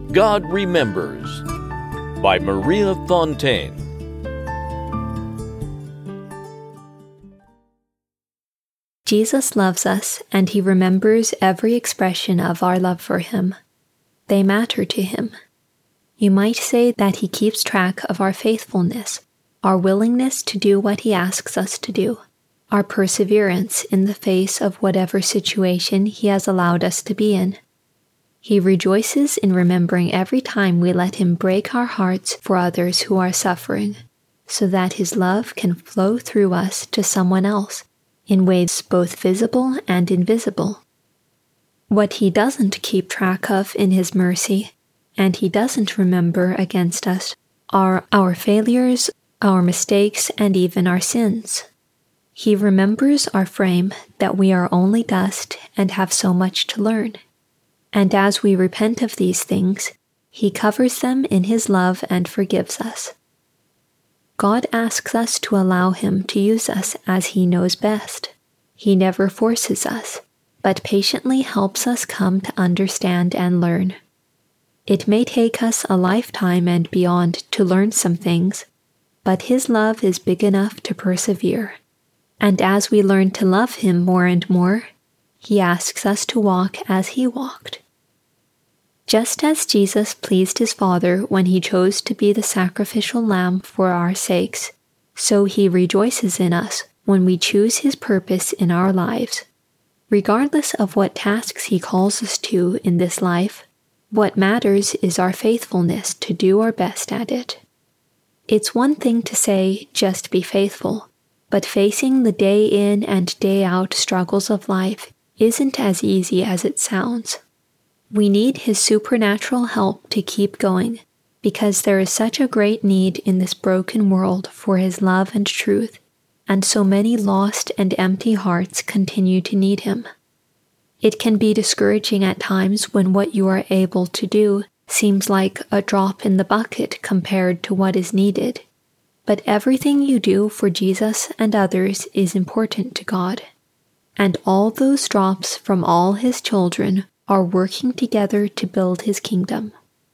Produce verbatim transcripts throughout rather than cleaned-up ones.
God Remembers by Maria Fontaine. Jesus loves us, and He remembers every expression of our love for Him. They matter to Him. You might say that He keeps track of our faithfulness, our willingness to do what He asks us to do, our perseverance in the face of whatever situation He has allowed us to be in. He rejoices in remembering every time we let Him break our hearts for others who are suffering, so that His love can flow through us to someone else, in ways both visible and invisible. What He doesn't keep track of in His mercy, and He doesn't remember against us, are our failures, our mistakes, and even our sins. He remembers our frame, that we are only dust and have so much to learn. And as we repent of these things, He covers them in His love and forgives us. God asks us to allow Him to use us as He knows best. He never forces us, but patiently helps us come to understand and learn. It may take us a lifetime and beyond to learn some things, but His love is big enough to persevere. And as we learn to love Him more and more, He asks us to walk as He walked. Just as Jesus pleased His Father when He chose to be the sacrificial lamb for our sakes, so He rejoices in us when we choose His purpose in our lives. Regardless of what tasks He calls us to in this life, what matters is our faithfulness to do our best at it. It's one thing to say, just be faithful, but facing the day in and day out struggles of life isn't as easy as it sounds. We need His supernatural help to keep going, because there is such a great need in this broken world for His love and truth, and so many lost and empty hearts continue to need Him. It can be discouraging at times when what you are able to do seems like a drop in the bucket compared to what is needed. But everything you do for Jesus and others is important to God. And all those drops from all His children are working together to build His kingdom.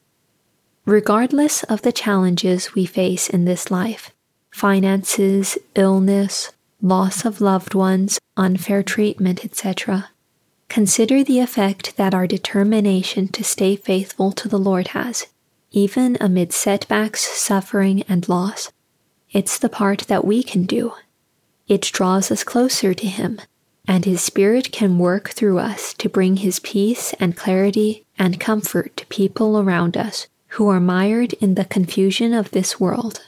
Regardless of the challenges we face in this life, finances, illness, loss of loved ones, unfair treatment, et cetera, consider the effect that our determination to stay faithful to the Lord has, even amid setbacks, suffering, and loss. It's the part that we can do. It draws us closer to Him, and His Spirit can work through us to bring His peace and clarity and comfort to people around us who are mired in the confusion of this world.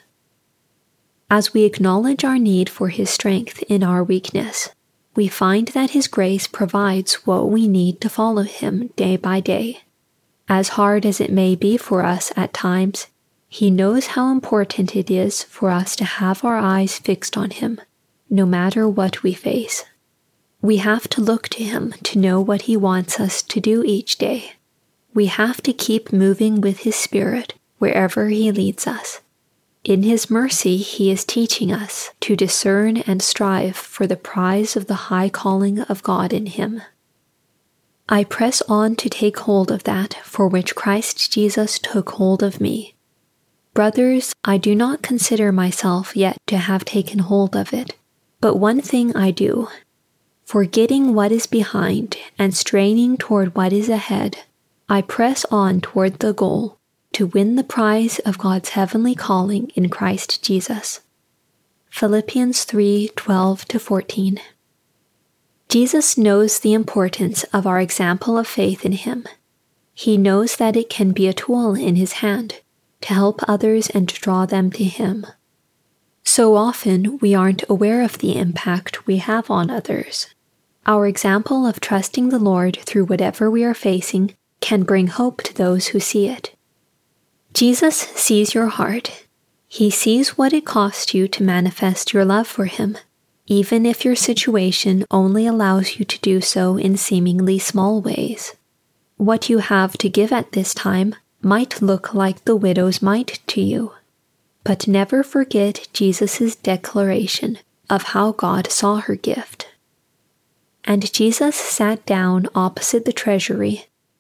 As we acknowledge our need for His strength in our weakness, we find that His grace provides what we need to follow Him day by day. As hard as it may be for us at times, He knows how important it is for us to have our eyes fixed on Him, no matter what we face. We have to look to Him to know what He wants us to do each day. We have to keep moving with His Spirit wherever He leads us. In His mercy, He is teaching us to discern and strive for the prize of the high calling of God in Him. I press on to take hold of that for which Christ Jesus took hold of me. Brothers, I do not consider myself yet to have taken hold of it, but one thing I do, forgetting what is behind and straining toward what is ahead, I press on toward the goal to win the prize of God's heavenly calling in Christ Jesus. Philippians three twelve to fourteen. Jesus knows the importance of our example of faith in Him. He knows that it can be a tool in His hand to help others and to draw them to Him. So often we aren't aware of the impact we have on others. Our example of trusting the Lord through whatever we are facing can bring hope to those who see it. Jesus sees your heart. He sees what it costs you to manifest your love for Him, even if your situation only allows you to do so in seemingly small ways. What you have to give at this time might look like the widow's mite to you, but never forget Jesus' declaration of how God saw her gift. And Jesus sat down opposite the treasury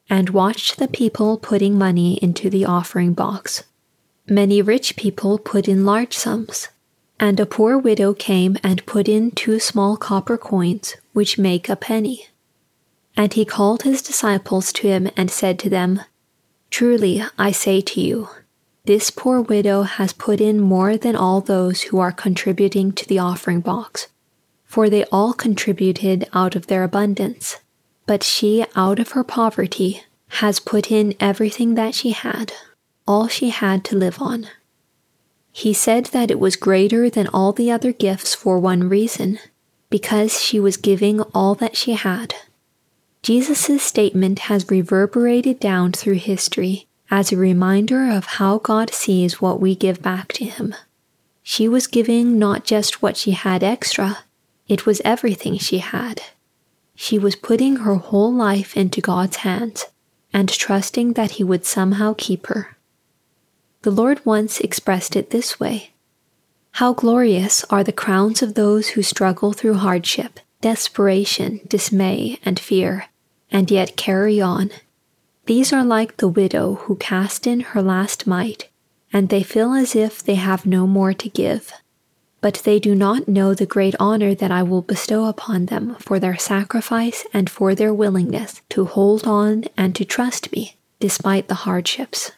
and watched the people putting money into the offering box. Many rich people put in large sums, and a poor widow came and put in two small copper coins, which make a penny. And he called his disciples to him and said to them, "Truly, I say to you, this poor widow has put in more than all those who are contributing to the offering box, for they all contributed out of their abundance, but she, out of her poverty, has put in everything that she had, all she had to live on." He said that it was greater than all the other gifts for one reason, because she was giving all that she had. Jesus' statement has reverberated down through history as a reminder of how God sees what we give back to him. She was giving not just what she had extra, it was everything she had. She was putting her whole life into God's hands and trusting that he would somehow keep her. The Lord once expressed it this way: "How glorious are the crowns of those who struggle through hardship, desperation, dismay, and fear, and yet carry on. These are like the widow who cast in her last mite, and they feel as if they have no more to give. But they do not know the great honor that I will bestow upon them for their sacrifice and for their willingness to hold on and to trust me, despite the hardships."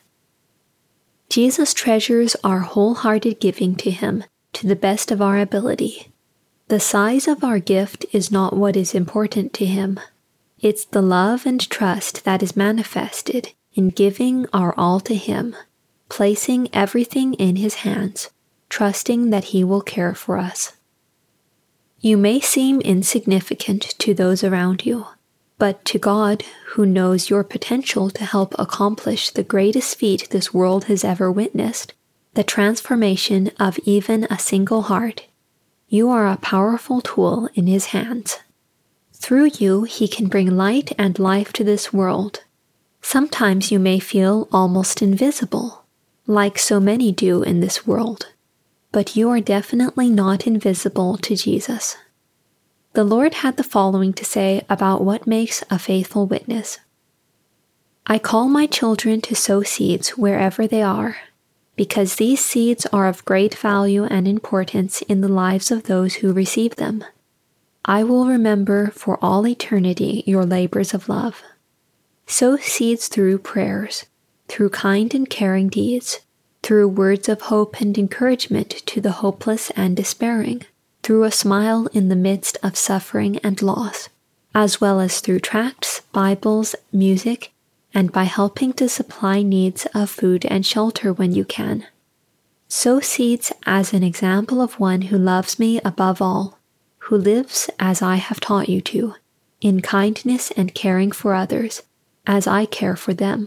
Jesus treasures our wholehearted giving to him to the best of our ability. The size of our gift is not what is important to him. It's the love and trust that is manifested in giving our all to him, placing everything in his hands, trusting that he will care for us. You may seem insignificant to those around you, but to God, who knows your potential to help accomplish the greatest feat this world has ever witnessed, the transformation of even a single heart, you are a powerful tool in his hands. Through you, he can bring light and life to this world. Sometimes you may feel almost invisible, like so many do in this world, but you are definitely not invisible to Jesus. The Lord had the following to say about what makes a faithful witness. "I call my children to sow seeds wherever they are, because these seeds are of great value and importance in the lives of those who receive them. I will remember for all eternity your labors of love. Sow seeds through prayers, through kind and caring deeds, through words of hope and encouragement to the hopeless and despairing, through a smile in the midst of suffering and loss, as well as through tracts, Bibles, music, and by helping to supply needs of food and shelter when you can. Sow seeds as an example of one who loves me above all, who lives as I have taught you to, in kindness and caring for others, as I care for them."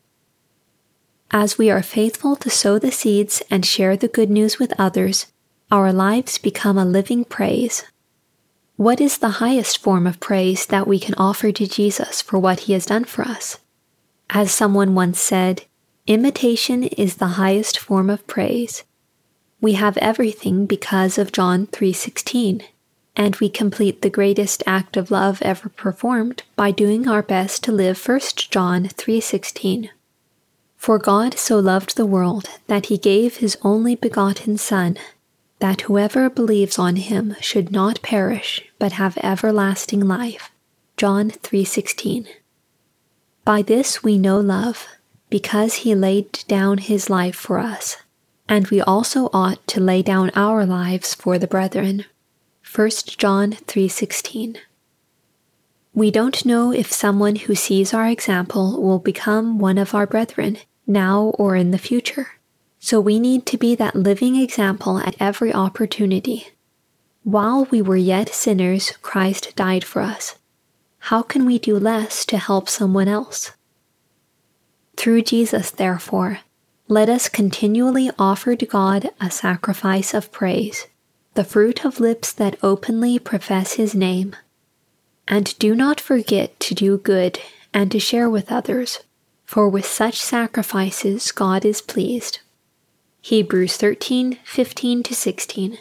As we are faithful to sow the seeds and share the good news with others, our lives become a living praise. What is the highest form of praise that we can offer to Jesus for what he has done for us? As someone once said, imitation is the highest form of praise. We have everything because of John three sixteen, and we complete the greatest act of love ever performed by doing our best to live First John three sixteen. "For God so loved the world that he gave his only begotten Son, that whoever believes on him should not perish, but have everlasting life." John three sixteen. By this we know love, because he laid down his life for us, and we also ought to lay down our lives for the brethren. First John three sixteen. We don't know if someone who sees our example will become one of our brethren, now or in the future. So we need to be that living example at every opportunity. While we were yet sinners, Christ died for us. How can we do less to help someone else? Through Jesus, therefore, let us continually offer to God a sacrifice of praise, the fruit of lips that openly profess his name. And do not forget to do good and to share with others, for with such sacrifices God is pleased. Hebrews thirteen fifteen to sixteen.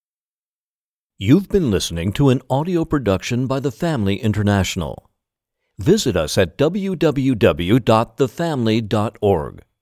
You've been listening to an audio production by the Family International. visit us at w w w dot the family dot org.